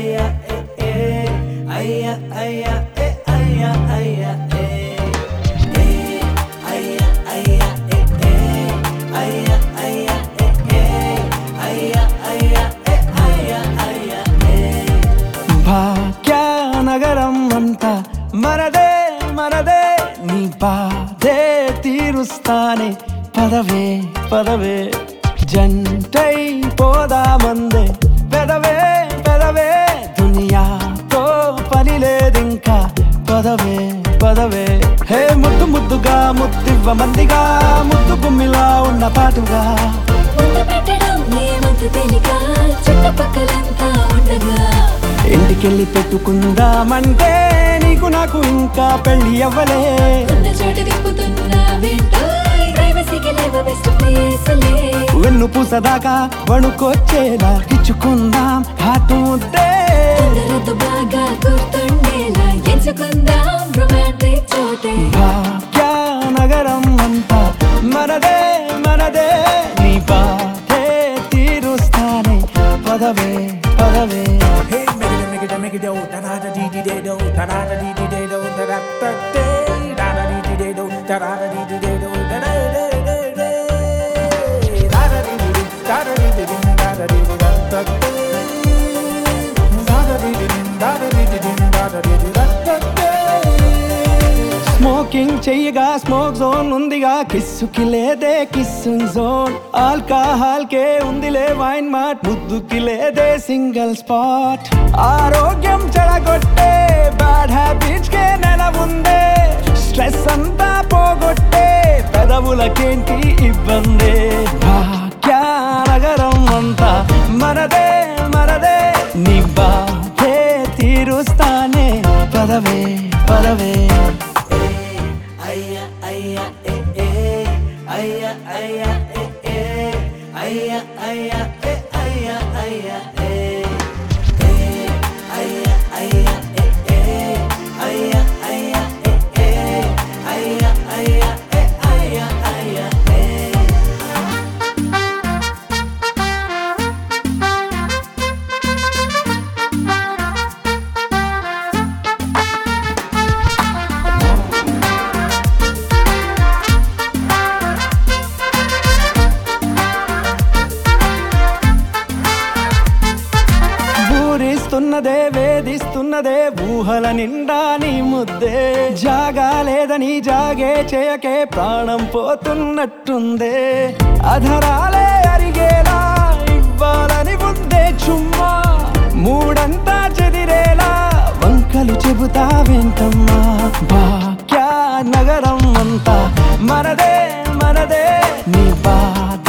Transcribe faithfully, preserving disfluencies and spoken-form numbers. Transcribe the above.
అయ్యా ఏ ఏ అయ్యా అయ్యా ఏ అయ్యా అయ్యా ఏ ఏ అయ్యా అయ్యా ఏ ఏ అయ్యా అయ్యా ఏ ఏ అయ్యా అయ్యా ఏ అయ్యా అయ్యా ఏ భాగ్యనగరం అంతా మనదే మనదే నీ బాధే తీరుస్తానే పదవే పదవే జంటై పోదామందే పెదవే పెదవే దునియాతో పని లేదింకా పదవే పదవే హే ముద్దు ముద్దుగా ముద్దివ్వ మందిగా ముద్దు గుమ్మిలా ఉన్న పాటుగా ఇంటికెళ్ళి పెట్టుకుందామంటే నీకు నాకు ఇంకా పెళ్లి అవ్వలే వెన్ను పూసదాకా వణుకొచ్చేలా ఇచ్చుకుందాం హాటు ముద్దే భాగ్యనగరం అంతా మనదే మనదే నీ బాధే తీరుస్తానే పదవే పదవే స్మోకింగ్ చెయ్యగా స్మోక్ జోన్ ఉందిగా కిస్సుకి లేదే కిస్సింగ్ జోన్ ఆల్కహాల్ కే ఉందిలే వైన్ మార్ట్ ముద్దుకి లేదే సింగిల్ స్పాట్ ఆరోగ్యం చెడగొట్టే బ్యాడ్ హ్యాబిట్స్ కే నెల ఉందే స్ట్రెస్ అంతా పోగొట్టే పెదవులకేంటి ఇబ్బందే భాగ్యనగరం అంతా మనదే మనదే నీ బాధే తీరుస్తానే పదవే పదవే అయ్యా అయ్యా ఏ ఏ అయ్యా అయ్యా ఏ ఏ అయ్యా అయ్యా ఏ అయ్యా అయ్యా ఏ ఏ అయ్యా అయ్యా ఏ ఏ అయ్యా అయ్యా ఏ ఏ అయ్యా అయ్యా ఏ అయ్యా అయ్యా ఏ ఊరిస్తున్నదే వేధిస్తున్నదే ఊహల నిండా నీ ముద్దే జాగా లేదని జాగే చేయకే ప్రాణం పోతున్నట్టుందే అధరాలే అరిగేలా ఇవ్వాలని ముందే చుమ్మా మూడంతా చెదిరేలా వంకలు చెబుతా వెంటమ్మా భాగ్యనగరం అంతా మనదే మనదే నీ బాధ